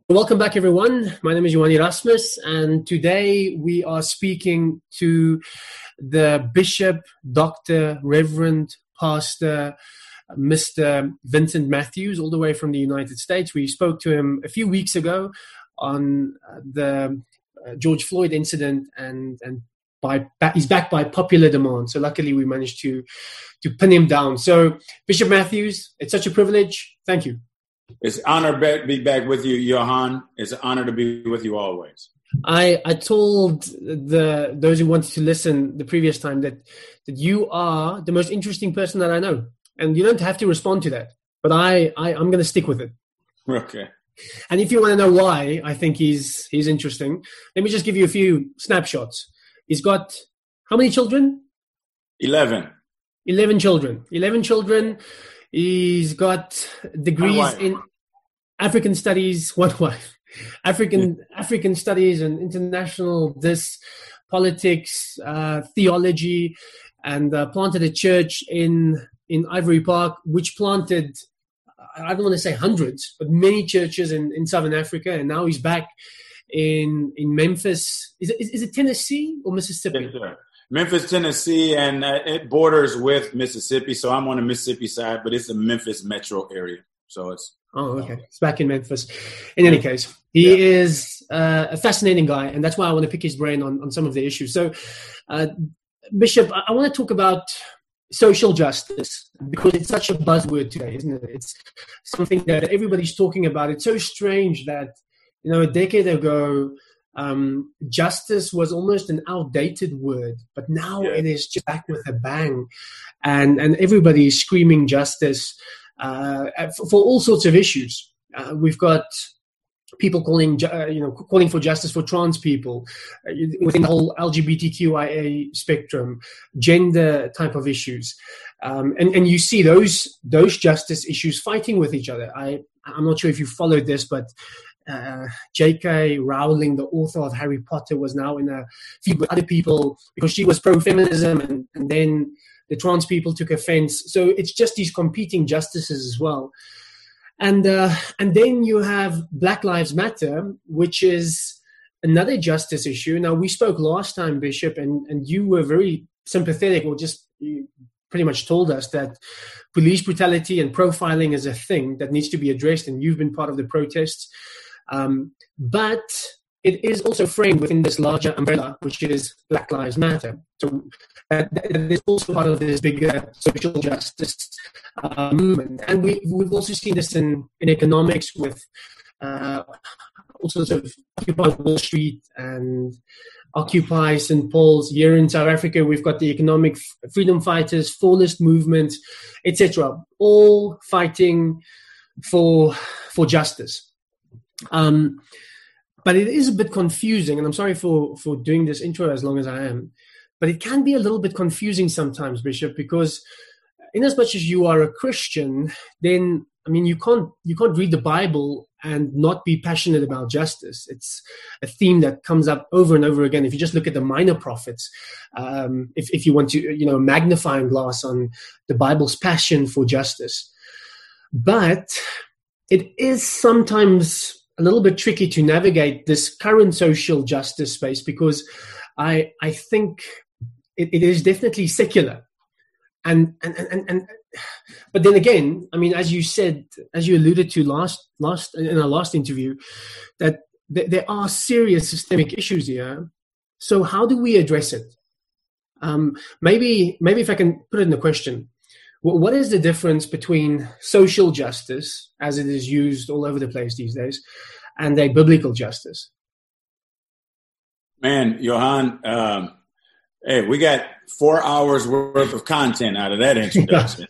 Welcome back, everyone. My name is Johan Erasmus, and today we are speaking to the Bishop, Dr. Reverend Pastor, Mr. Vincent Matthews, all the way from the United States. We spoke to him a few weeks ago on the George Floyd incident, and he's back by popular demand. So luckily we managed to pin him down. So Bishop Matthews, it's such a privilege. Thank you. It's an honor to be back with you, Johan. It's an honor to be with you always. I told those who wanted to listen the previous time that you are the most interesting person that I know. And you don't have to respond to that. But I'm going to stick with it. Okay. And if you want to know why I think he's interesting, let me just give you a few snapshots. He's got how many children? 11. 11 children. 11 children. He's got degrees in African studies. One wife. African studies and international politics, theology, and planted a church in Ivory Park, which planted, I don't want to say hundreds, but many churches in Southern Africa. And now he's back in Memphis. Is it Tennessee or Mississippi? Yes, sir. Memphis, Tennessee, and it borders with Mississippi. So I'm on the Mississippi side, but it's the Memphis metro area. So it's... Oh, okay. It's back in Memphis. In any case, he is a fascinating guy, and that's why I want to pick his brain on some of the issues. So, Bishop, I want to talk about social justice because it's such a buzzword today, isn't it? It's something that everybody's talking about. It's so strange that, a decade ago, justice was almost an outdated word, but now it is just back with a bang, and everybody is screaming justice for all sorts of issues. We've got people calling for justice for trans people within the whole LGBTQIA spectrum, gender type of issues, and you see those justice issues fighting with each other. I'm not sure if you followed this, but J.K. Rowling, the author of Harry Potter, was now in a feud with other people because she was pro-feminism, and then the trans people took offense. So it's just these competing justices as well. And then you have Black Lives Matter, which is another justice issue. Now, we spoke last time, Bishop, and you were very sympathetic, or just you pretty much told us that police brutality and profiling is a thing that needs to be addressed, and you've been part of the protests. But it is also framed within this larger umbrella, which is Black Lives Matter. So that is also part of this bigger social justice movement. And we've also seen this in economics with all sorts of Occupy Wall Street and Occupy St. Paul's. Here in South Africa, we've got the economic freedom fighters, Fallist movement, etc., all fighting for justice. But it is a bit confusing, and I'm sorry for doing this intro as long as I am, but it can be a little bit confusing sometimes, Bishop, because in as much as you are a Christian, then, you can't read the Bible and not be passionate about justice. It's a theme that comes up over and over again. If you just look at the minor prophets, if you want to, magnifying glass on the Bible's passion for justice. But it is sometimes a little bit tricky to navigate this current social justice space because I think it is definitely secular. And but then again, as you said, as you alluded to last in our last interview, that there are serious systemic issues here. So how do we address it? Maybe if I can put it in a question. What is the difference between social justice, as it is used all over the place these days, and a biblical justice? Man, Johan, hey, we got 4 hours worth of content out of that introduction.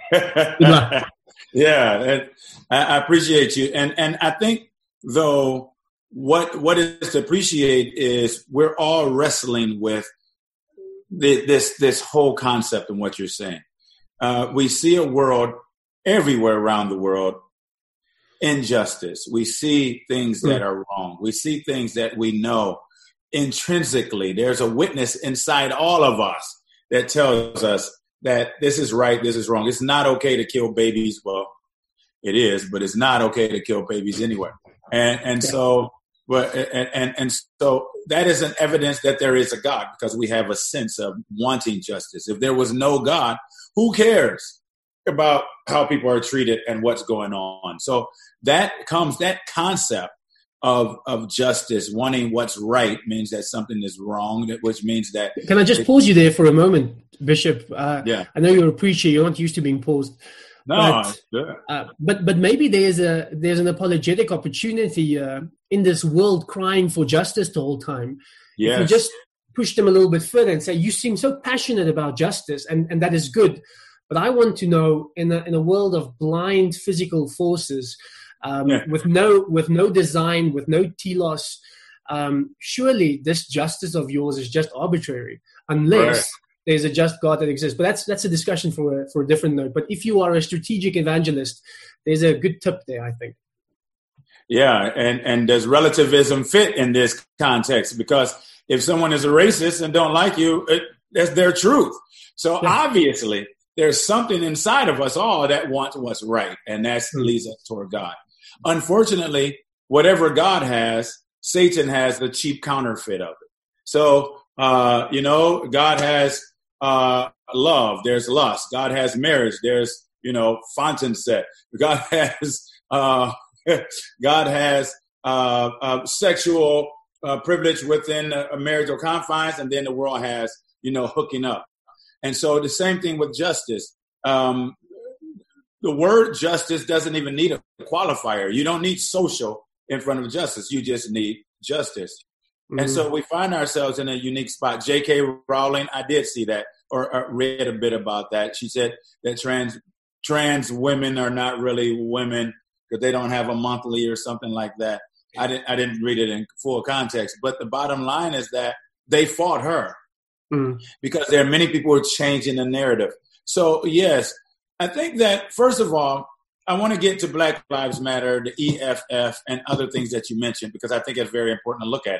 Yeah, I appreciate you. And I think, though, what is to appreciate is we're all wrestling with this whole concept and what you're saying. We see a world everywhere around the world, injustice. We see things that are wrong. We see things that we know intrinsically. There's a witness inside all of us that tells us that this is right, this is wrong. It's not okay to kill babies. Well, it is, but it's not okay to kill babies anyway. And so, and so that is an evidence that there is a God, because we have a sense of wanting justice. If there was no God, who cares about how people are treated and what's going on? So that concept of justice, wanting what's right, means that something is wrong, which means that... Can I just pause you there for a moment, Bishop? Yeah. I know you're a preacher. You're not used to being paused. No, but maybe there's an apologetic opportunity in this world crying for justice the whole time. Yes. If you just push them a little bit further and say, you seem so passionate about justice, and that is good. But I want to know, in a world of blind physical forces, with no design, with no telos, surely this justice of yours is just arbitrary, unless there's a just God that exists. But that's a discussion for a different note. But if you are a strategic evangelist, there's a good tip there, I think. Yeah, and does relativism fit in this context? Because if someone is a racist and don't like you, that's their truth. So obviously, there's something inside of us all that wants what's right, and that leads us toward God. Unfortunately, whatever God has, Satan has the cheap counterfeit of it. So, God has love. There's lust. God has marriage. There's, fountain set. God has sexual privilege within a marital confines, and then the world has, hooking up. And so the same thing with justice. The word justice doesn't even need a qualifier. You don't need social in front of justice. You just need justice. Mm-hmm. And so we find ourselves in a unique spot. J.K. Rowling, I did see that or read a bit about that. She said that trans women are not really women because they don't have a monthly or something like that. I didn't read it in full context. But the bottom line is that they fought her because there are many people who are changing the narrative. So, yes, I think that, first of all, I want to get to Black Lives Matter, the EFF, and other things that you mentioned, because I think it's very important to look at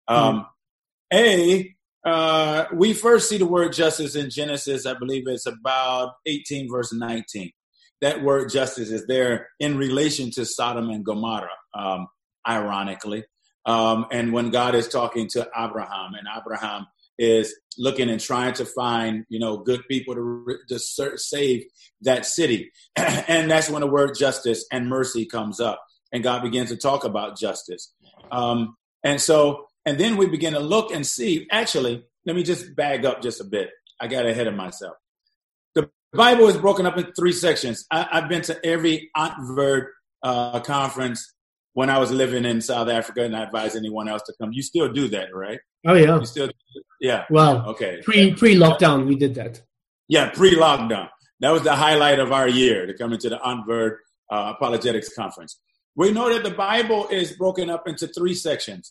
it. We first see the word justice in Genesis. I believe it's about 18 verse 19. That word justice is there in relation to Sodom and Gomorrah, ironically. And when God is talking to Abraham, and Abraham is looking and trying to find, good people to save that city. And that's when the word justice and mercy comes up, and God begins to talk about justice. And then we begin to look and see, actually, let me just bag up just a bit. I got ahead of myself. The Bible is broken up in 3 sections. I've been to every Ontverd conference when I was living in South Africa, and I advise anyone else to come. You still do that, right? Oh, yeah. You still, yeah. Well, okay. Pre-lockdown, we did that. Yeah, pre-lockdown. That was the highlight of our year, to come into the Ontverd Apologetics Conference. We know that the Bible is broken up into 3 sections.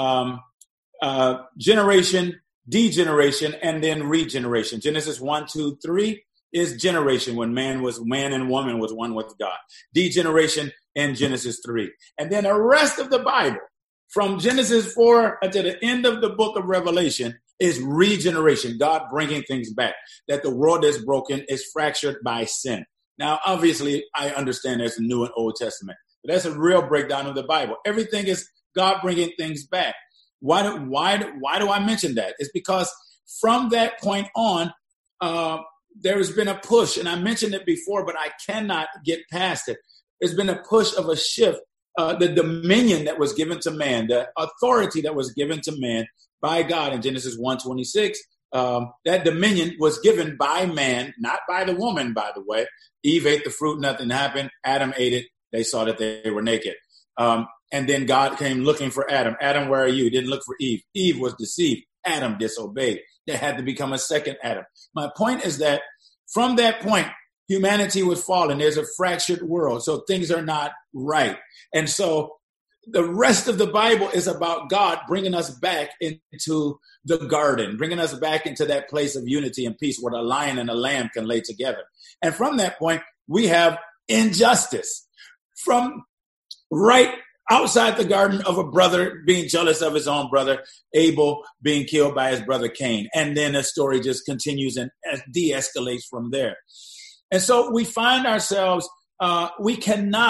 Generation, degeneration, and then regeneration. Genesis 1, 2, 3 is generation, when man and woman was one with God. Degeneration in Genesis 3. And then the rest of the Bible, from Genesis 4 to the end of the book of Revelation, is regeneration, God bringing things back, that the world is broken, is fractured by sin. Now, obviously, I understand there's a New and Old Testament, but that's a real breakdown of the Bible. Everything is God bringing things back. Why do I mention that? It's because from that point on, there has been a push, and I mentioned it before, but I cannot get past it. There's been a push of a shift, the dominion that was given to man, the authority that was given to man by God in Genesis 1:26. That dominion was given by man, not by the woman, by the way. Eve ate the fruit, nothing happened. Adam ate it. They saw that they were naked. And then God came looking for Adam. Adam, where are you? He didn't look for Eve. Eve was deceived. Adam disobeyed. There had to become a second Adam. My point is that from that point, humanity would fall, and there's a fractured world. So things are not right. And so the rest of the Bible is about God bringing us back into the garden, bringing us back into that place of unity and peace where the lion and the lamb can lay together. And from that point, we have injustice. From right outside the garden of a brother being jealous of his own brother, Abel being killed by his brother Cain. And then the story just continues and de-escalates from there. And so we find ourselves, we cannot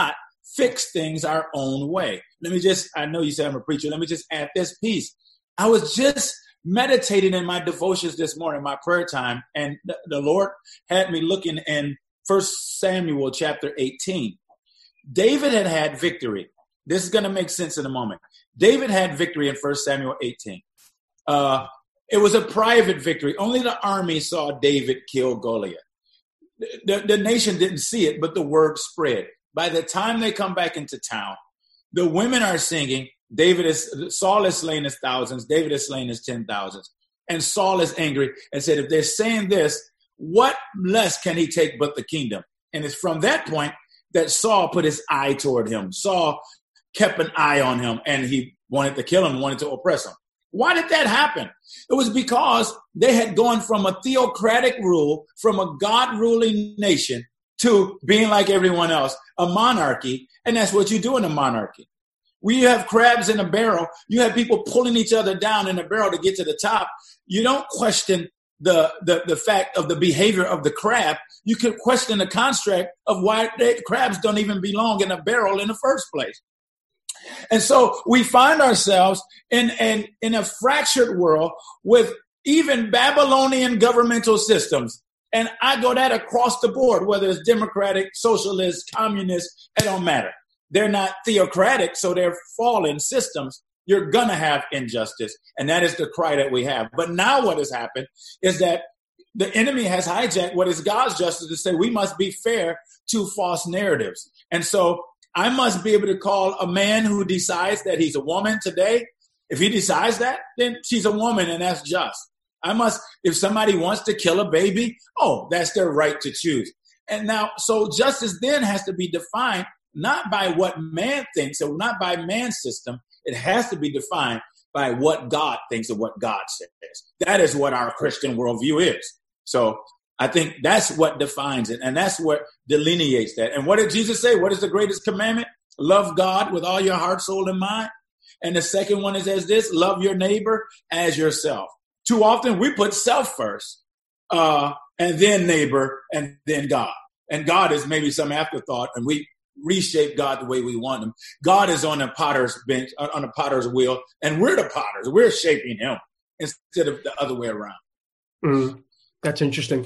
fix things our own way. I know you say I'm a preacher. Let me just add this piece. I was just meditating in my devotions this morning, my prayer time, and the Lord had me looking in 1 Samuel chapter 18. David had victory. This is going to make sense in a moment. David had victory in 1 Samuel 18. It was a private victory. Only the army saw David kill Goliath. The nation didn't see it, but the word spread. By the time they come back into town, the women are singing, Saul is slain his thousands, David is slain his 10,000s. And Saul is angry and said, if they're saying this, what less can he take but the kingdom? And it's from that point that Saul put his eye toward him. Saul kept an eye on him, and he wanted to kill him, wanted to oppress him. Why did that happen? It was because they had gone from a theocratic rule, from a God-ruling nation, to being like everyone else, a monarchy. And that's what you do in a monarchy. When you have crabs in a barrel, you have people pulling each other down in a barrel to get to the top. You don't question the fact of the behavior of the crab. You can question the construct of why crabs don't even belong in a barrel in the first place. And so we find ourselves in a fractured world with even Babylonian governmental systems. And I go that across the board, whether it's democratic, socialist, communist, it don't matter. They're not theocratic, so they're fallen systems. You're going to have injustice. And that is the cry that we have. But now what has happened is that the enemy has hijacked what is God's justice to say we must be fair to false narratives. And so I must be able to call a man who decides that he's a woman today. If he decides that, then she's a woman, and that's just. If somebody wants to kill a baby, that's their right to choose. And now, so justice then has to be defined not by what man thinks or not by man's system. It has to be defined by what God thinks and what God says. That is what our Christian worldview is. So I think that's what defines it, and that's what delineates that. And what did Jesus say? What is the greatest commandment? Love God with all your heart, soul, and mind. And the second one is as this: love your neighbor as yourself. Too often we put self first, and then neighbor, and then God. And God is maybe some afterthought, and we reshape God the way we want him. God is on the potter's bench, on the potter's wheel, and we're the potters. We're shaping him instead of the other way around. That's interesting.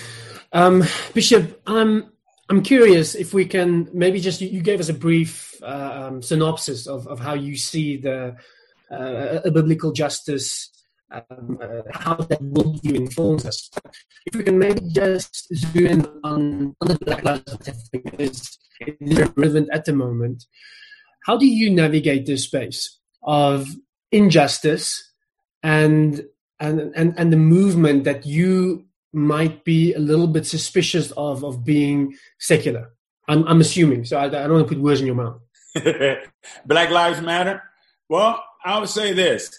Bishop, I'm curious if we can maybe just, you gave us a brief synopsis of how you see the biblical justice, how that worldview informs us. If we can maybe just zoom in on the Black Lives Matter thing that is relevant at the moment. How do you navigate this space of injustice and the movement that you might be a little bit suspicious of being secular? I'm assuming, so I don't want to put words in your mouth. Black Lives Matter? Well, I would say this.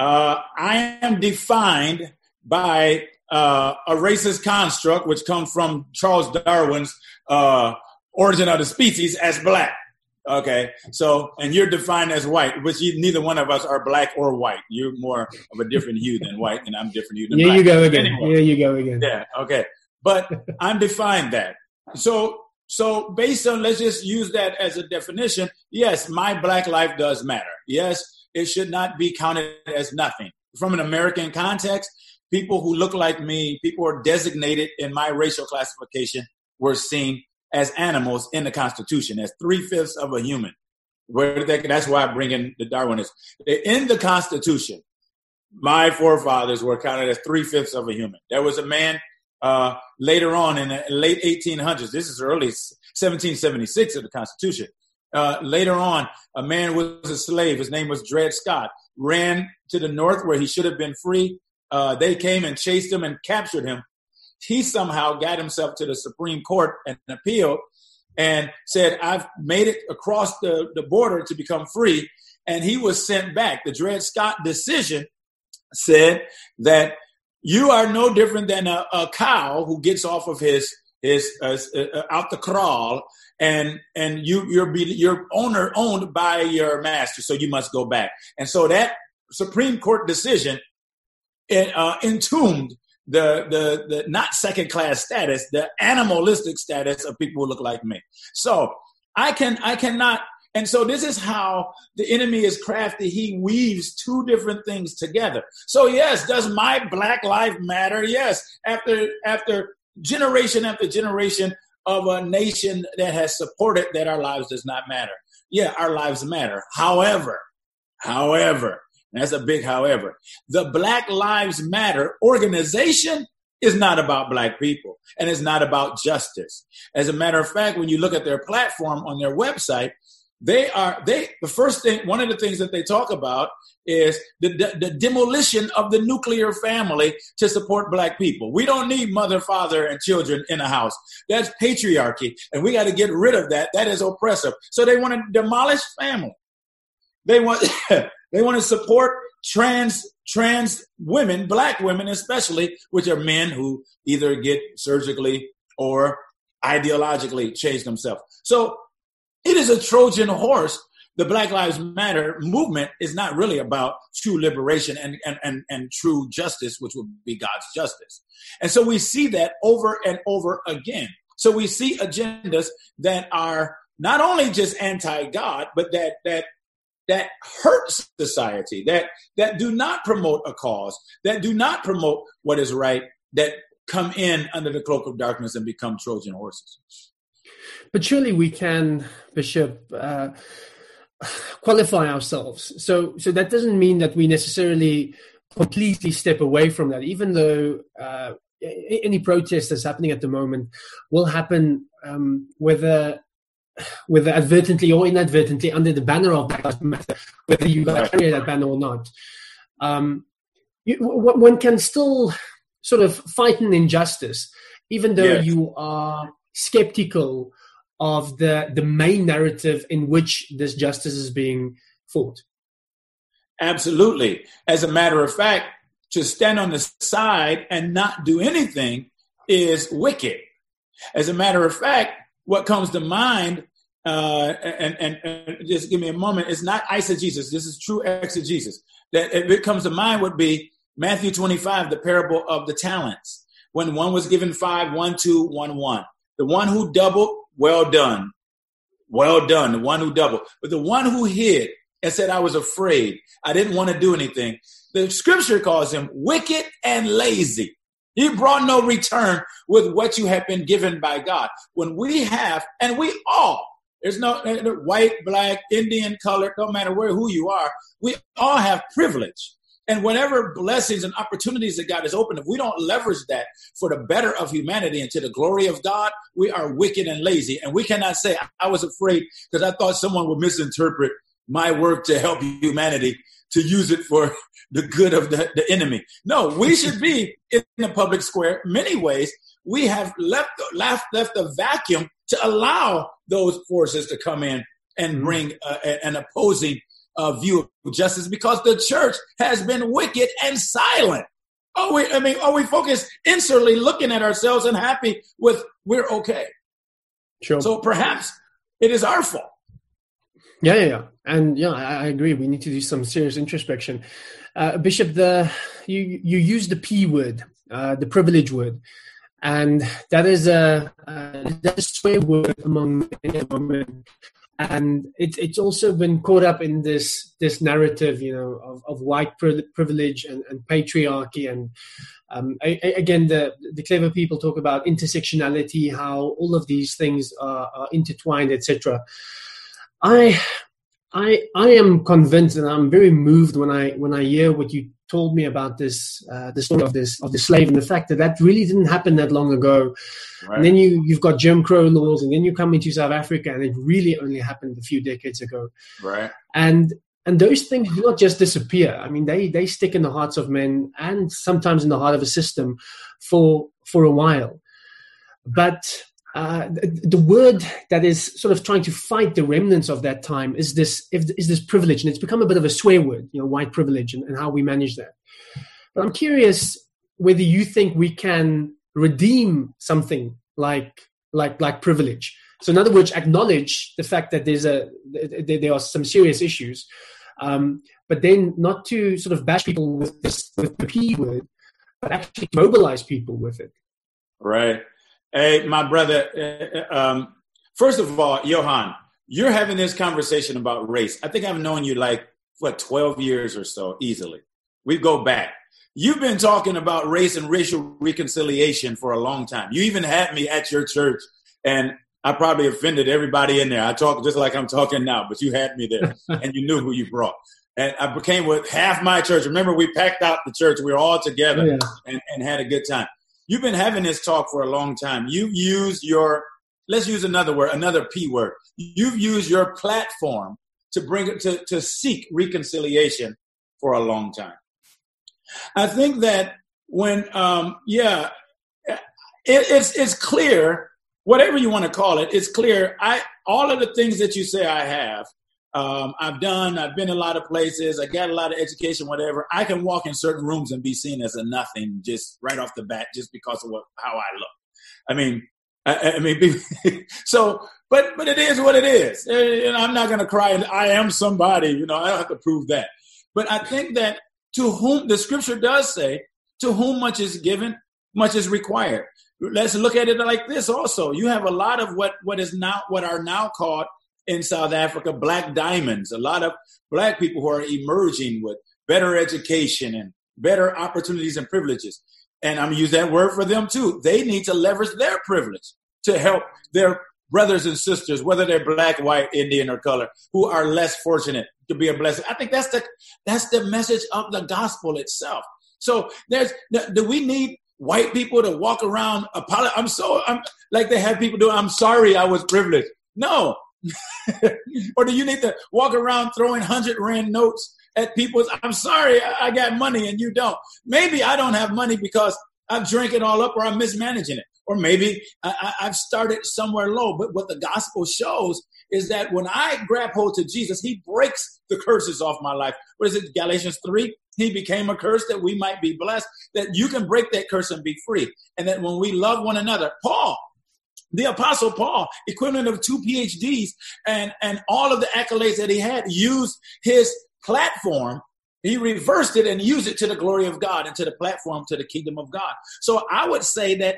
I am defined by a racist construct, which comes from Charles Darwin's Origin of the Species, as black. Okay, so, and you're defined as white, which neither one of us are black or white. You're more of a different hue than white, and I'm different hue than black. Here you go again. Anyway, here you go again. Yeah, okay. But I'm defined that. So based on, let's just use that as a definition. Yes, my black life does matter. Yes, it should not be counted as nothing. From an American context, people who look like me, people who are designated in my racial classification, were seen as animals in the Constitution, as 3/5 of a human. That's why I bring in the Darwinists. In the Constitution, my forefathers were counted as 3/5 of a human. There was a man later on in the late 1800s. This is early 1776 of the Constitution. Later on, a man was a slave. His name was Dred Scott. Ran to the north where he should have been free. They came and chased him and captured him. He somehow got himself to the Supreme Court and appealed and said, I've made it across the border to become free. And he was sent back. The Dred Scott decision said that you are no different than a cow who gets off of his out the kraal, and you're owned by your master, so you must go back. And so that Supreme Court decision entombed the not second class status, the animalistic status of people who look like me. So I cannot. And so this is how the enemy is crafty. He weaves two different things together. So yes, does my black life matter? Yes. After generation after generation of a nation that has supported that our lives does not matter. Yeah, our lives matter. However, that's a big however. The Black Lives Matter organization is not about black people, and it's not about justice. As a matter of fact, when you look at their platform on their website, the first thing, one of the things that they talk about is the demolition of the nuclear family to support black people. We don't need mother, father, and children in a house. That's patriarchy, and we got to get rid of that. That is oppressive. So they want to demolish family. They want to support trans women, black women especially, which are men who either get surgically or ideologically change themselves. So it is a Trojan horse. The Black Lives Matter movement is not really about true liberation and true justice, which would be God's justice. And so we see that over and over again. So we see agendas that are not only just anti-God, but that hurt society, that do not promote a cause, that do not promote what is right, that come in under the cloak of darkness and become Trojan horses. But surely we can, Bishop, qualify ourselves. So that doesn't mean that we necessarily completely step away from that, even though any protest that's happening at the moment will happen whether advertently or inadvertently under the banner of Black Lives Matter, whether you carry that banner or not. One can still sort of fight an injustice, even though you are skeptical of the main narrative in which this justice is being fought. Absolutely. As a matter of fact, to stand on the side and not do anything is wicked. As a matter of fact, what comes to mind, and just give me a moment, it's not eisegesis. This is true exegesis. That if it comes to mind would be Matthew 25, the parable of the talents. When one was given 5, 1, 2, 1, 1. The one who doubled, well done. Well done, the one who doubled. But the one who hid and said, I was afraid, I didn't want to do anything, the scripture calls him wicked and lazy. He brought no return with what you have been given by God. When we have, and we all, there's no white, black, Indian, colored, no matter who you are, we all have privilege. And whatever blessings and opportunities that God has opened, if we don't leverage that for the better of humanity and to the glory of God, we are wicked and lazy. And we cannot say, I was afraid because I thought someone would misinterpret my work to help humanity, to use it for the good of the enemy. No, we should be in the public square. Many ways, we have left a vacuum to allow those forces to come in and bring an opposing view of justice, because the church has been wicked and silent. Are we focused insularly looking at ourselves and happy with we're okay? Sure. So perhaps it is our fault. Yeah. And I agree. We need to do some serious introspection. Bishop, you use the P word, the privilege word, and that is a swear word among women. And it's also been caught up in this narrative, of white privilege and patriarchy. And again, the clever people talk about intersectionality, how all of these things are intertwined, etc. I am convinced, and I'm very moved when I hear what you told me about this, the story of the slave, and the fact that really didn't happen that long ago. Right. And then you've got Jim Crow laws, and then you come into South Africa, and it really only happened a few decades ago. Right. And those things do not just disappear. I mean, they stick in the hearts of men, and sometimes in the heart of a system for a while. But the word that is sort of trying to fight the remnants of that time is this privilege, and it's become a bit of a swear word, white privilege, and how we manage that. But I'm curious whether you think we can redeem something like privilege. So in other words, acknowledge the fact that there are some serious issues, but then not to sort of bash people with the P word, but actually mobilize people with it. Right. Hey, my brother, first of all, Johan, you're having this conversation about race. I think I've known you 12 years or so, easily. We go back. You've been talking about race and racial reconciliation for a long time. You even had me at your church, and I probably offended everybody in there. I talk just like I'm talking now, but you had me there, and you knew who you brought. And I became with half my church. Remember, we packed out the church. We were all together and had a good time. You've been having this talk for a long time. You've used let's use another word, another P word. You've used your platform to bring it to seek reconciliation for a long time. I think that when, it's clear, whatever you want to call it, it's clear. All of the things that you say I have, I've done, I've been in a lot of places, I got a lot of education, whatever. I can walk in certain rooms and be seen as a nothing just right off the bat, just because of how I look. I mean, so, but it is what it is. And I'm not going to cry and I am somebody, I don't have to prove that. But I think that to whom the scripture does say, to whom much is given, much is required. Let's look at it like this also. You have a lot of what are now called in South Africa, black diamonds, a lot of black people who are emerging with better education and better opportunities and privileges. And I'm going to use that word for them too. They need to leverage their privilege to help their brothers and sisters, whether they're black, white, Indian, or color, who are less fortunate to be a blessing. I think that's the message of the gospel itself. So do we need white people to walk around I'm like they have people do, I'm sorry I was privileged. No. Or do you need to walk around throwing 100 Rand notes at people? I'm sorry I got money and you don't. Maybe I don't have money because I've drank it all up or I'm mismanaging it. Or maybe I've started somewhere low. But what the gospel shows is that when I grab hold to Jesus, he breaks the curses off my life. What is it, Galatians 3? He became a curse that we might be blessed, that you can break that curse and be free. And that when we love one another, Paul, the Apostle Paul, equivalent of 2 PhDs and all of the accolades that he had, used his platform. He reversed it and used it to the glory of God and to the platform, to the kingdom of God. So I would say that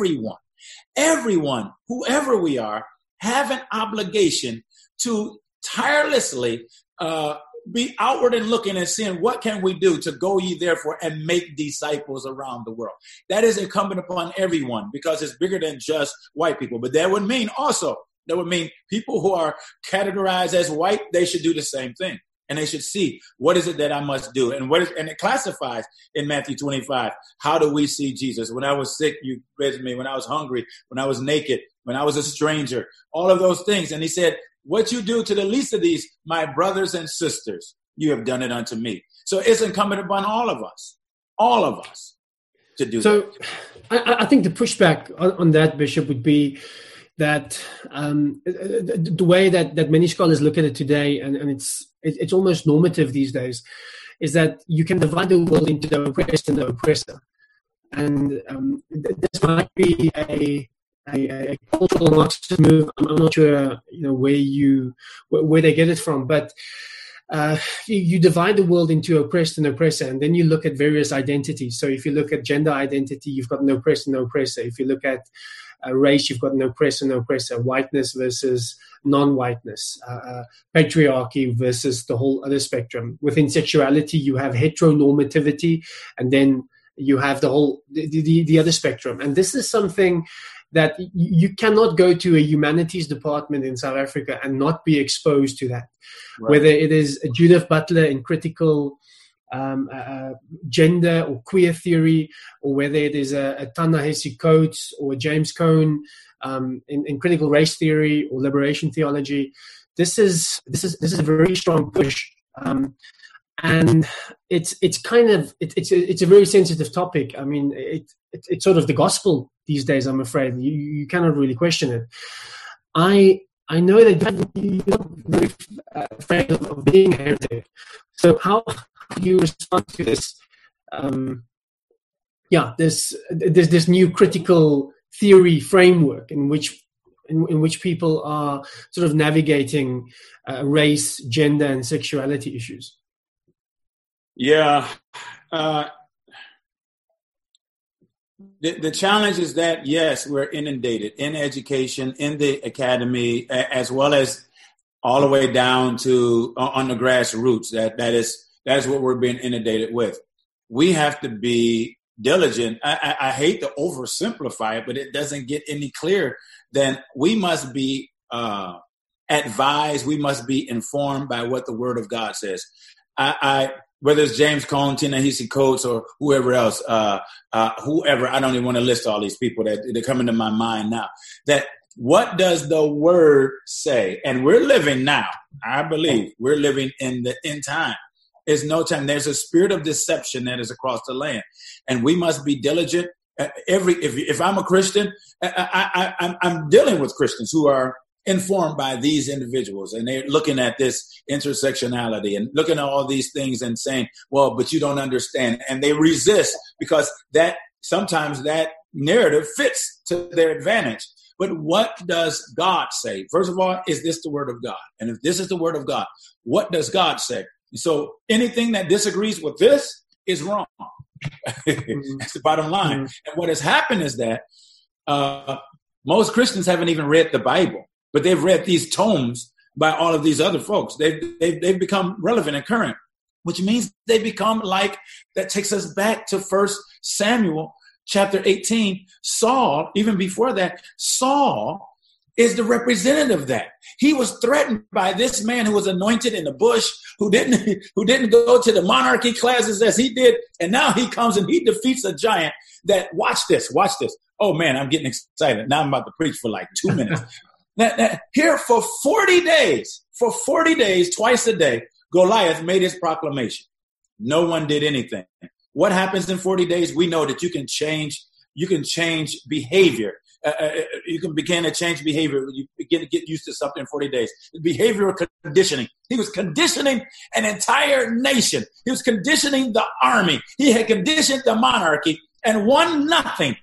everyone, whoever we are, have an obligation to tirelessly be outward and looking and seeing what can we do to go ye therefore and make disciples around the world. That is incumbent upon everyone because it's bigger than just white people. But that would mean people who are categorized as white, they should do the same thing. And they should see what is it that I must do. And it classifies in Matthew 25. How do we see Jesus? When I was sick, you read me. When I was hungry, when I was naked, when I was a stranger, all of those things. And he said, what you do to the least of these, my brothers and sisters, you have done it unto me. So it's incumbent upon all of us to do that. So I think the pushback on that, Bishop, would be that the way that many scholars look at it today, and it's almost normative these days, is that you can divide the world into the oppressed and the oppressor. And this might be a cultural Marxist move. I'm not sure, where they get it from, but you divide the world into oppressed and oppressor, and then you look at various identities. So if you look at gender identity, you've got an oppressed and oppressor. If you look at race, you've got an oppressor and oppressor. Whiteness versus non-whiteness. Patriarchy versus the whole other spectrum. Within sexuality, you have heteronormativity, and then you have the other spectrum. And this is something that you cannot go to a humanities department in South Africa and not be exposed to that. Right. Whether it is Judith Butler in critical gender or queer theory, or whether it is a Ta-Nehisi Coates or James Cone in critical race theory or liberation theology. This is a very strong push. And it's a very sensitive topic. I mean, it's sort of the gospel these days, I'm afraid. You cannot really question it. I know that you're not very afraid of being a heretic. So how do you respond to this? There's new critical theory framework in which people are sort of navigating race, gender, and sexuality issues. Yeah. The challenge is that, yes, we're inundated in education, in the academy, as well as all the way down to on the grassroots. That is what we're being inundated with. We have to be diligent. I hate to oversimplify it, but it doesn't get any clearer than we must be advised. We must be informed by what the Word of God says. Whether it's James Cone, Ta-Nehisi Coates, or whoever else, whoever, I don't even want to list all these people that come into my mind now. That what does the Word say? And we're living now. I believe we're living in the end time. It's no time. There's a spirit of deception that is across the land, and we must be diligent. If I'm a Christian, I'm dealing with Christians who are informed by these individuals, and they're looking at this intersectionality and looking at all these things and saying, well, but you don't understand. And they resist because that sometimes that narrative fits to their advantage. But what does God say? First of all, is this the Word of God? And if this is the Word of God, what does God say? So anything that disagrees with this is wrong. That's the bottom line. And what has happened is that most Christians haven't even read the Bible, but they've read these tomes by all of these other folks. They've become relevant and current, which means they become like, that takes us back to 1 Samuel chapter 18. Saul, even before that, Saul is the representative of that. He was threatened by this man who was anointed in the bush, who didn't go to the monarchy classes as he did. And now he comes and he defeats a giant that, watch this. Oh man, I'm getting excited. Now I'm about to preach for like 2 minutes. Here for 40 days, twice a day, Goliath made his proclamation. No one did anything. What happens in 40 days? We know that you can change behavior. You can begin to change behavior. You begin to get used to something in 40 days. Behavioral conditioning. He was conditioning an entire nation. He was conditioning the army. He had conditioned the monarchy. And one nothing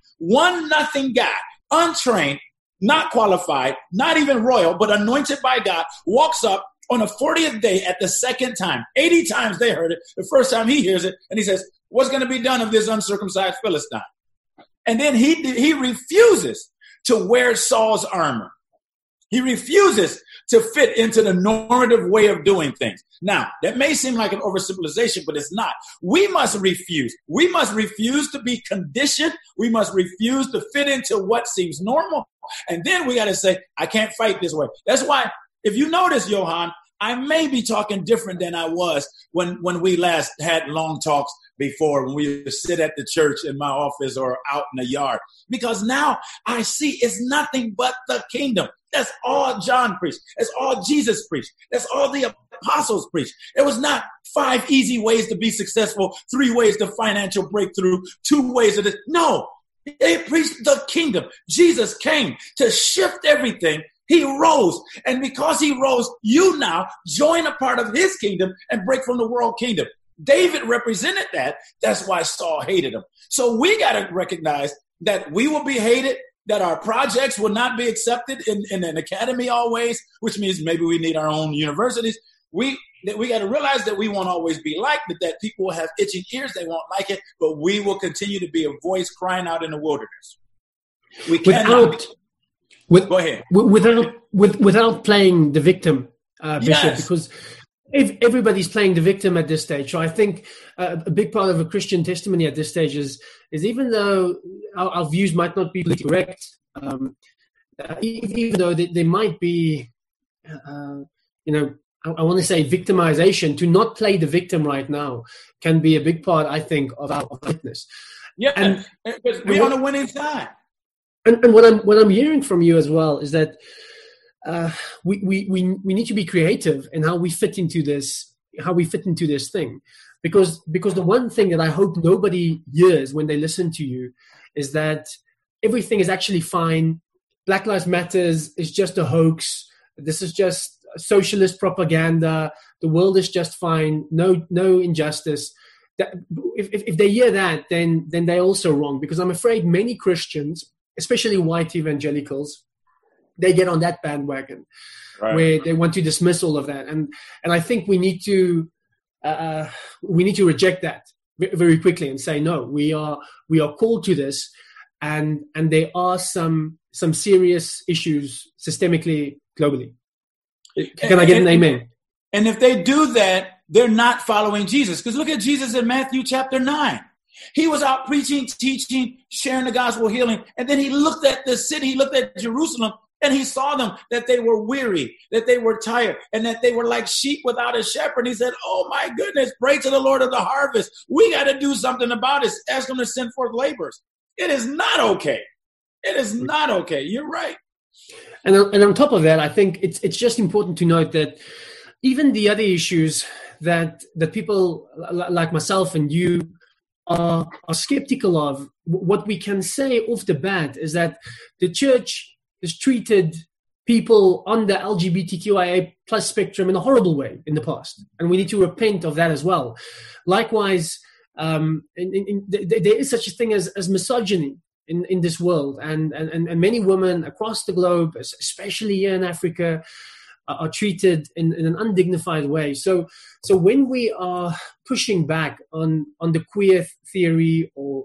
guy, untrained, not qualified, not even royal, but anointed by God, walks up on the 40th day at the second time. 80 times they heard it. The first time he hears it, and he says, what's going to be done of this uncircumcised Philistine? And then he refuses to wear Saul's armor. He refuses to fit into the normative way of doing things. Now, that may seem like an oversimplification, but it's not. We must refuse. We must refuse to be conditioned. We must refuse to fit into what seems normal. And then we got to say, I can't fight this way. That's why, if you notice, Johan, I may be talking different than I was when we last had long talks before, when we would sit at the church in my office or out in the yard. Because now I see it's nothing but the kingdom. That's all John preached. That's all Jesus preached. That's all the apostles preached. It was not 5 easy ways to be successful, 3 ways to financial breakthrough, 2 ways of this. No, they preached the kingdom. Jesus came to shift everything. He rose. And because he rose, you now join a part of his kingdom and break from the world kingdom. David represented that. That's why Saul hated him. So we got to recognize that we will be hated, that our projects will not be accepted in an academy always, which means maybe we need our own universities. We got to realize that we won't always be liked, that people will have itching ears. They won't like it, but we will continue to be a voice crying out in the wilderness. We cannot. Go ahead. Without playing the victim, Bishop, yes. Because if everybody's playing the victim at this stage. So I think a big part of a Christian testimony at this stage is even though our views might not be politically correct, even though they might be, I want to say victimization, to not play the victim right now can be a big part, I think, of our witness. Yeah, and we're on the winning side. And what I'm hearing from you as well is that we need to be creative in how we fit into this thing, because the one thing that I hope nobody hears when they listen to you is that everything is actually fine. Black Lives Matters is just a hoax. This is just socialist propaganda. The world is just fine. No injustice. That, if they hear that, then they're also wrong, because I'm afraid many Christians, especially white evangelicals, they get on that bandwagon, right, where they want to dismiss all of that. And I think we need to reject that very quickly and say, no, we are called to this. And there are some serious issues systemically, globally. Can I get an amen? And if they do that, they're not following Jesus. Because look at Jesus in Matthew chapter 9. He was out preaching, teaching, sharing the gospel, healing. And then he looked at the city, he looked at Jerusalem, and he saw them, that they were weary, that they were tired, and that they were like sheep without a shepherd. He said, oh my goodness, pray to the Lord of the harvest. We got to do something about it. Ask him to send forth laborers. It is not okay. It is not okay. You're right. And on top of that, I think it's just important to note that even the other issues that people like myself and you are skeptical of, what we can say off the bat is that the church has treated people on the LGBTQIA plus spectrum in a horrible way in the past. And we need to repent of that as well. Likewise, there is such a thing as misogyny in this world. And many women across the globe, especially here in Africa, are treated in an undignified way. So when we are pushing back on the queer theory or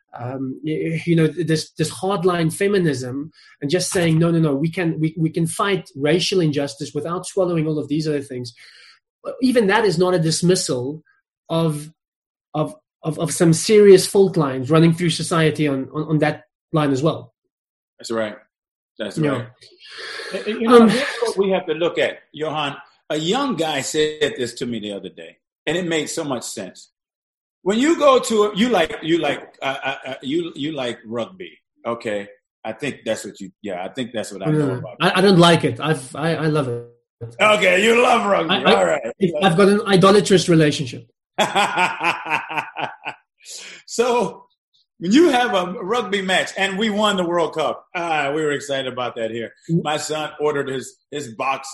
this hardline feminism and just saying no, we can fight racial injustice without swallowing all of these other things, even that is not a dismissal of some serious fault lines running through society on that line as well. That's right. That's right. Here's what we have to look at, Johan. A young guy said this to me the other day, and it made so much sense. When you go to you like rugby, okay? I think that's what I think that's what I know about. I don't like it. I love it. Okay, you love rugby. All right. I've got an idolatrous relationship. So when you have a rugby match, and we won the World Cup, we were excited about that here. My son ordered his box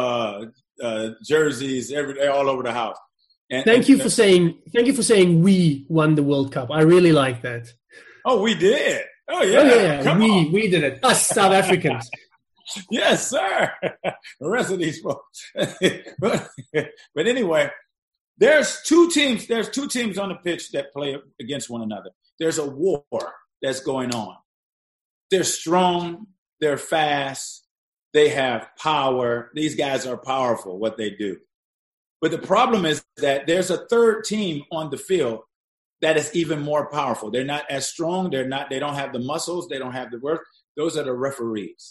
jerseys all over the house. Thank you for saying we won the World Cup. I really like that. Oh, we did. Oh yeah. We did it. Us South Africans. Yes, sir. The rest of these folks. but anyway, there's two teams on the pitch that play against one another. There's a war that's going on. They're strong, they're fast, they have power. These guys are powerful, what they do. But the problem is that there's a third team on the field that is even more powerful. They're not as strong. They don't have the muscles. They don't have the work. Those are the referees.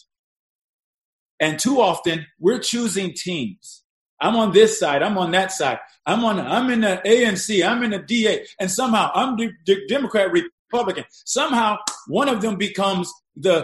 And too often we're choosing teams. I'm on this side. I'm on that side. I'm in the ANC. I'm in the DA. And somehow I'm the Democrat, Republican. Somehow one of them becomes the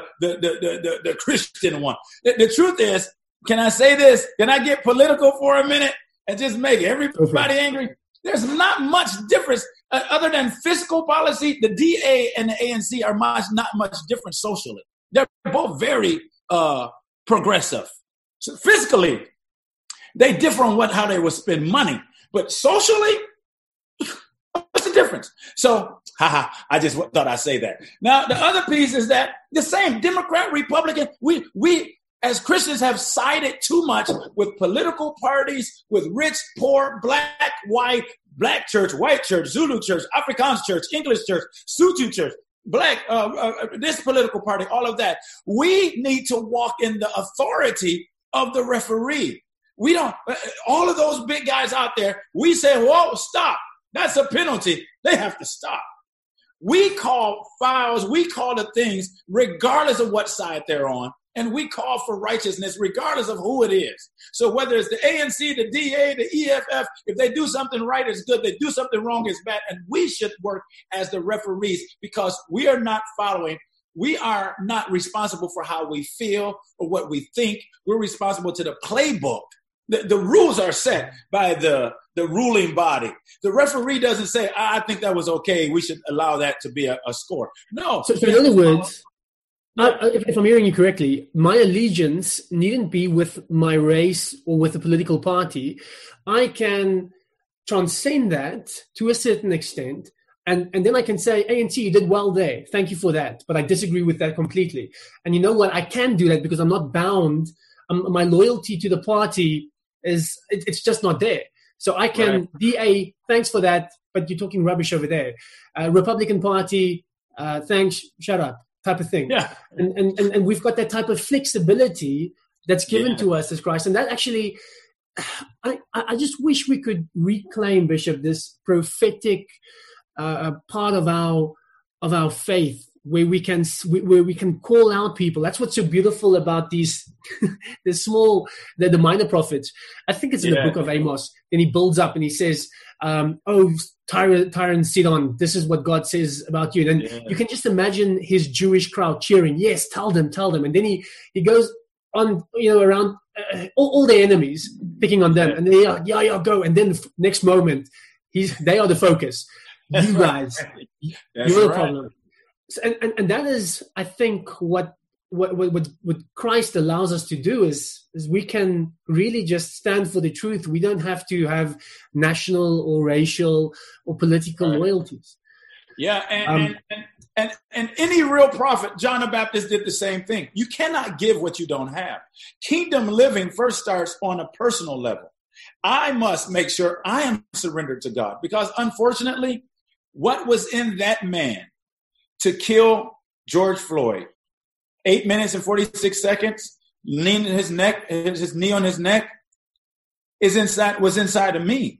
Christian one. The truth is, can I say this? Can I get political for a minute and just make everybody angry? There's not much difference other than fiscal policy. The DA and the ANC are not much different socially. They're both very progressive. So fiscally, they differ on how they will spend money. But socially, what's the difference? So, I just thought I'd say that. Now, the other piece is that the same Democrat, Republican, we as Christians have sided too much with political parties, with rich, poor, black, white, black church, white church, Zulu church, Afrikaans church, English church, Sotho church, black, this political party, all of that. We need to walk in the authority of the referee. We don't, all of those big guys out there, we say, whoa, stop. That's a penalty. They have to stop. We call fouls, we call the things regardless of what side they're on. And we call for righteousness regardless of who it is. So whether it's the ANC, the DA, the EFF, if they do something right, it's good. They do something wrong, it's bad. And we should work as the referees because we are not following. We are not responsible for how we feel or what we think. We're responsible to the playbook. The rules are set by the ruling body. The referee doesn't say, I think that was okay. We should allow that to be a score. No. So in other words, if I'm hearing you correctly, my allegiance needn't be with my race or with a political party. I can transcend that to a certain extent, and then I can say, ANC, you did well there. Thank you for that. But I disagree with that completely. And you know what? I can do that because I'm not bound. My loyalty to the party it's just not there. So I can, right. DA, thanks for that, but you're talking rubbish over there. Republican Party, thanks, shut up. Type of thing. Yeah. And we've got that type of flexibility that's given to us as Christ. And that actually, I just wish we could reclaim, Bishop, this prophetic part of our faith, where we can call out people. That's what's so beautiful about these the minor prophets. I think it's in the book of Amos. And he builds up and he says, "Oh, Tyre Sidon, this is what God says about you." And then you can just imagine his Jewish crowd cheering, "Yes, tell them." And then he goes on, around all their enemies, picking on them, and they are, yeah, go. And then the next moment, they are the focus. You guys, you're the problem. And that is, I think, what Christ allows us to do is we can really just stand for the truth. We don't have to have national or racial or political loyalties. Yeah, and any real prophet, John the Baptist did the same thing. You cannot give what you don't have. Kingdom living first starts on a personal level. I must make sure I am surrendered to God, because unfortunately, what was in that man to kill George Floyd, 8 minutes and 46 seconds, leaning his neck, his knee on his neck, was inside of me.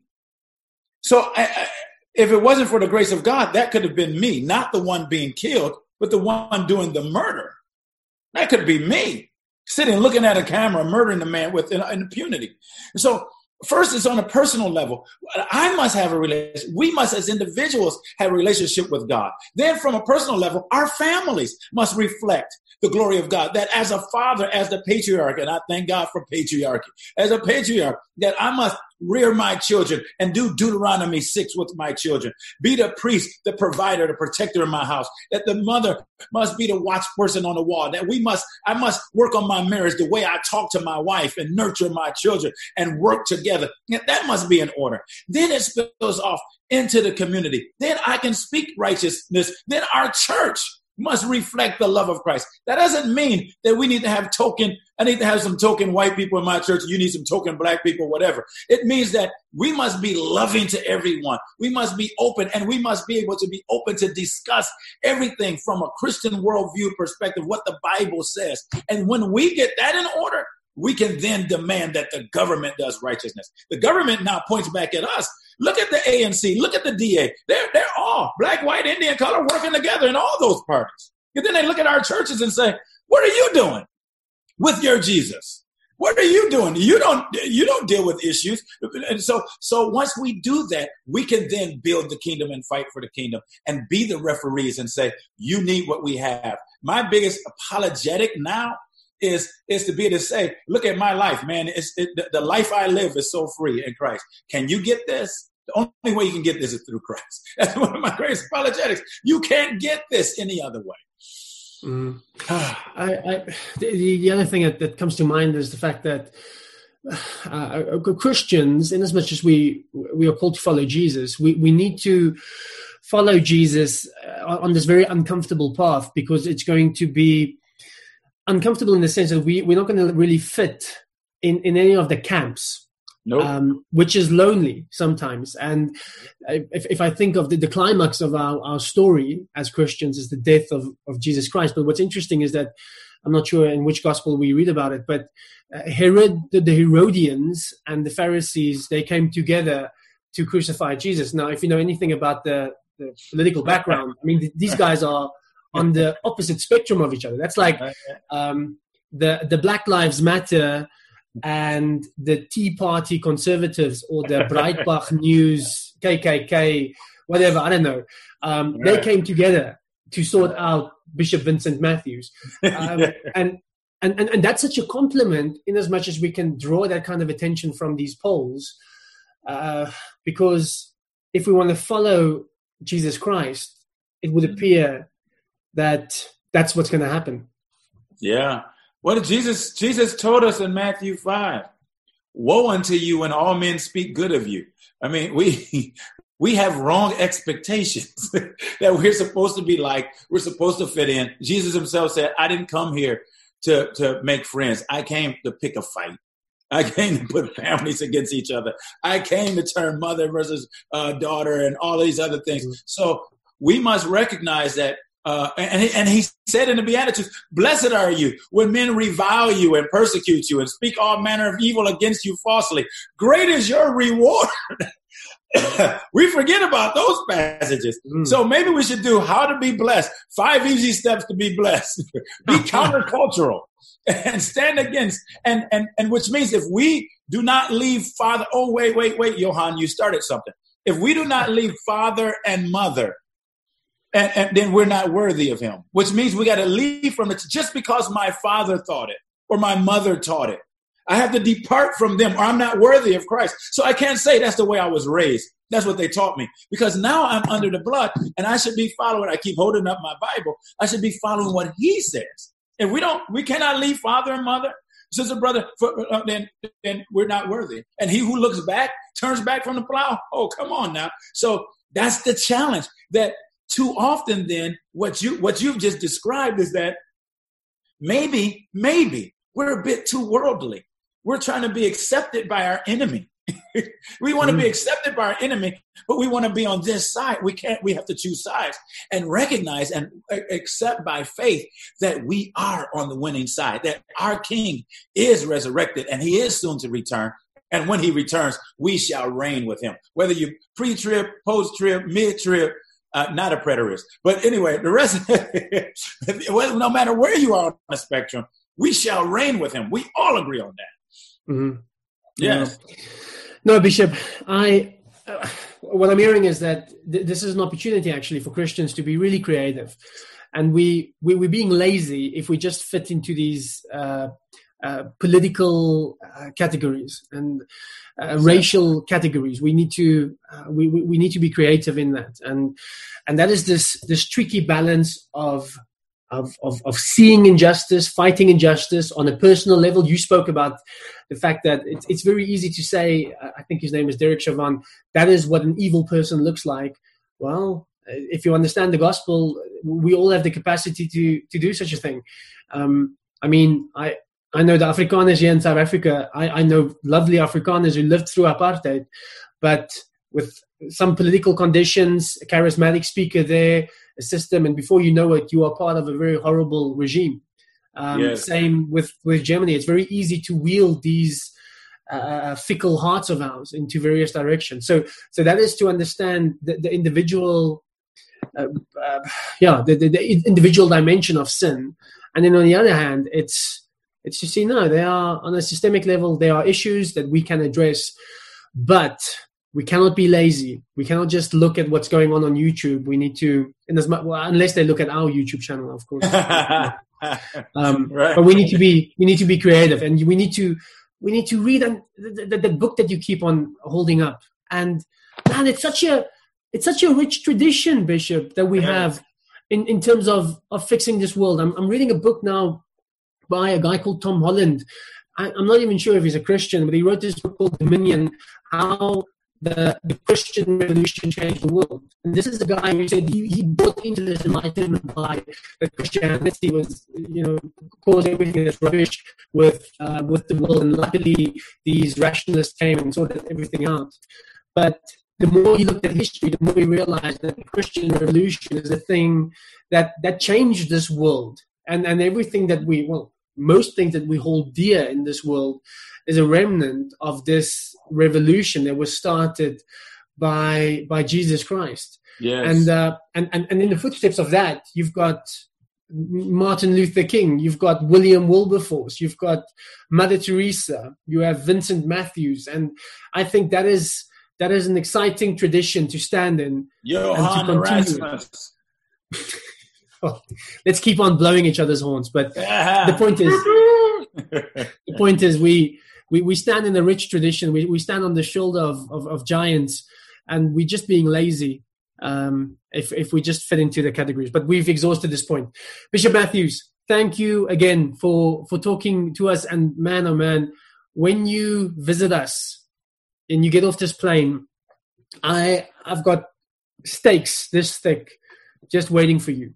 So if it wasn't for the grace of God, that could have been me, not the one being killed, but the one doing the murder. That could be me, sitting looking at a camera, murdering the man with impunity. So first, it's on a personal level. I must have a relationship. We must, as individuals, have a relationship with God. Then from a personal level, our families must reflect the glory of God. That as a father, as the patriarch, and I thank God for patriarchy, as a patriarch, that I must rear my children and do Deuteronomy 6 with my children. Be the priest, the provider, the protector in my house. That the mother must be the watch person on the wall. That I must work on my marriage, the way I talk to my wife and nurture my children and work together. That must be in order. Then it spills off into the community. Then I can speak righteousness. Then our church must reflect the love of Christ. That doesn't mean that we need to have I need to have some token white people in my church. You need some token black people, whatever. It means that we must be loving to everyone. We must be open, and we must be able to be open to discuss everything from a Christian worldview perspective, what the Bible says. And when we get that in order, we can then demand that the government does righteousness. The government now points back at us. Look at the ANC. Look at the DA. They're all black, white, Indian, color working together in all those parties. And then they look at our churches and say, "What are you doing with your Jesus? What are you doing? You don't deal with issues." And so once we do that, we can then build the kingdom and fight for the kingdom and be the referees and say, "You need what we have." My biggest apologetic now is to be able to say, "Look at my life, man. The life I live is so free in Christ. Can you get this?" The only way you can get this is through Christ. That's one of my greatest apologetics. You can't get this any other way. The other thing that comes to mind is the fact that Christians, in as much as we are called to follow Jesus, we need to follow Jesus on this very uncomfortable path, because it's going to be uncomfortable in the sense that we're not going to really fit in any of the camps. Nope. Which is lonely sometimes. And if I think of the climax of our story as Christians is the death of Jesus Christ. But what's interesting is that, I'm not sure in which gospel we read about it, but Herod, the Herodians and the Pharisees, they came together to crucify Jesus. Now, if you know anything about the political background, I mean, these guys are on the opposite spectrum of each other. That's like the Black Lives Matter and the Tea Party conservatives, or the Breitbart News, KKK, whatever, I don't know. They came together to sort out Bishop Vincent Matthews. And that's such a compliment, in as much as we can draw that kind of attention from these polls, because if we want to follow Jesus Christ, it would appear that that's what's going to happen. Yeah. What did Jesus told us in Matthew 5? Woe unto you when all men speak good of you. I mean, we have wrong expectations that we're supposed to be like, we're supposed to fit in. Jesus himself said, "I didn't come here to make friends. I came to pick a fight. I came to put families against each other. I came to turn mother versus daughter and all these other things." So we must recognize that And he said in the Beatitudes, blessed are you when men revile you and persecute you and speak all manner of evil against you falsely. Great is your reward. We forget about those passages. So maybe we should do how to be blessed. 5 easy steps to be blessed. Be countercultural and stand against. And which means if we do not leave father, wait, Johan, you started something. If we do not leave father and mother, and then we're not worthy of him, which means we got to leave from it just because my father taught it or my mother taught it. I have to depart from them or I'm not worthy of Christ. So I can't say that's the way I was raised. That's what they taught me because now I'm under the blood and I should be following. I keep holding up my Bible. I should be following what he says. If we cannot leave father and mother, sister, brother, then we're not worthy. And he who looks back, turns back from the plow. Oh, come on now. So that's the challenge that too often then what you've just described is that maybe we're a bit too worldly. We're trying to be accepted by our enemy. We want to be accepted by our enemy, but we want to be on this side. We have to choose sides and recognize and accept by faith that we are on the winning side, that our King is resurrected and he is soon to return. And when he returns, we shall reign with him. Whether you pre-trib, post-trib, mid-trib, not a preterist. But anyway, the rest, no matter where you are on the spectrum, we shall reign with him. We all agree on that. Mm-hmm. Yes. No, Bishop, what I'm hearing is that this is an opportunity actually for Christians to be really creative. And we're being lazy if we just fit into these political categories and racial categories. We need to we need to be creative in that, and that is this tricky balance of seeing injustice, fighting injustice on a personal level. You spoke about the fact that it's very easy to say, I think his name is Derek Chauvin, that is what an evil person looks like. Well, if you understand the gospel, we all have the capacity to do such a thing. I mean, I know the Afrikaners here in South Africa. I know lovely Afrikaners who lived through apartheid, but with some political conditions, a charismatic speaker there, a system, and before you know it, you are part of a very horrible regime. Yes. Same with Germany. It's very easy to wield these fickle hearts of ours into various directions. So that is to understand the individual, the individual dimension of sin, and then on the other hand, it's to see, no, they are on a systemic level. There are issues that we can address, but we cannot be lazy. We cannot just look at what's going on YouTube. We need to, unless they look at our YouTube channel, of course. Right. But we need to be creative, and we need to read the book that you keep on holding up. And man, it's such a rich tradition, Bishop, that we have in terms of fixing this world. I'm reading a book now by a guy called Tom Holland. I'm not even sure if he's a Christian, but he wrote this book called Dominion, How the Christian Revolution changed the world. And this is a guy who said he bought into this enlightenment lie that Christianity was, caused everything that's rubbish with the world. And luckily, these rationalists came and sorted everything out. But the more he looked at history, the more he realized that the Christian Revolution is a thing that changed this world. And everything that most things that we hold dear in this world is a remnant of this revolution that was started by Jesus Christ. Yes. And in the footsteps of that, you've got Martin Luther King, you've got William Wilberforce, you've got Mother Teresa, you have Vincent Matthews, and I think that is an exciting tradition to stand in. Johann Erasmus. Let's keep on blowing each other's horns. But the point is, we stand in a rich tradition. We stand on the shoulder of giants, and we're just being lazy if we just fit into the categories. But we've exhausted this point. Bishop Matthews, thank you again for talking to us. And man, oh man, when you visit us and you get off this plane, I've got steaks this thick just waiting for you.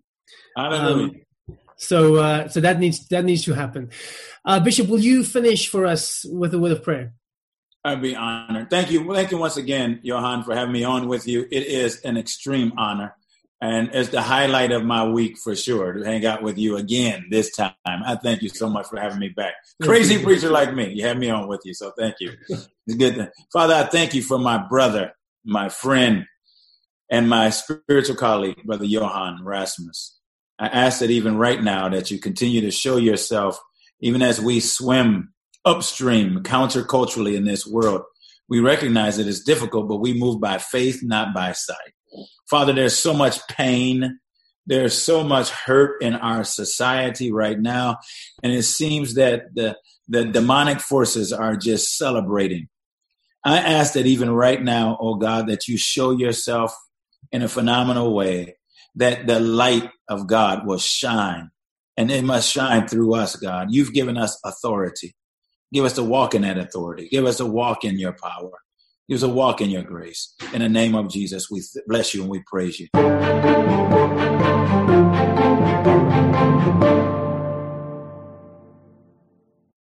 So that needs to happen. Bishop, will you finish for us with a word of prayer? I'd be honored. Thank you once again, Johan, for having me on with you. It is an extreme honor. And it's the highlight of my week for sure to hang out with you again this time. I thank you so much for having me back. Crazy preacher like me. You had me on with you, so thank you. It's good. Father, I thank you for my brother, my friend, and my spiritual colleague, Brother Johann Rasmus. I ask that even right now that you continue to show yourself, even as we swim upstream counterculturally in this world. We recognize it is difficult, but we move by faith, not by sight. Father, there's so much pain. There's so much hurt in our society right now. And it seems that the demonic forces are just celebrating. I ask that even right now, oh God, that you show yourself in a phenomenal way, that the light of God will shine. And it must shine through us, God. You've given us authority. Give us to walk in that authority. Give us to walk in your power. Give us to walk in your grace. In the name of Jesus, we bless you and we praise you.